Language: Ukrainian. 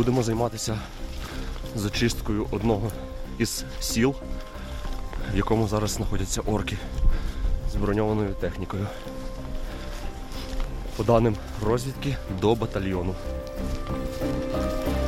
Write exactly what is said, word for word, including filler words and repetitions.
будемо займатися зачисткою одного із сіл, в якому зараз знаходяться орки з броньованою технікою. По даним розвідки, до батальйону.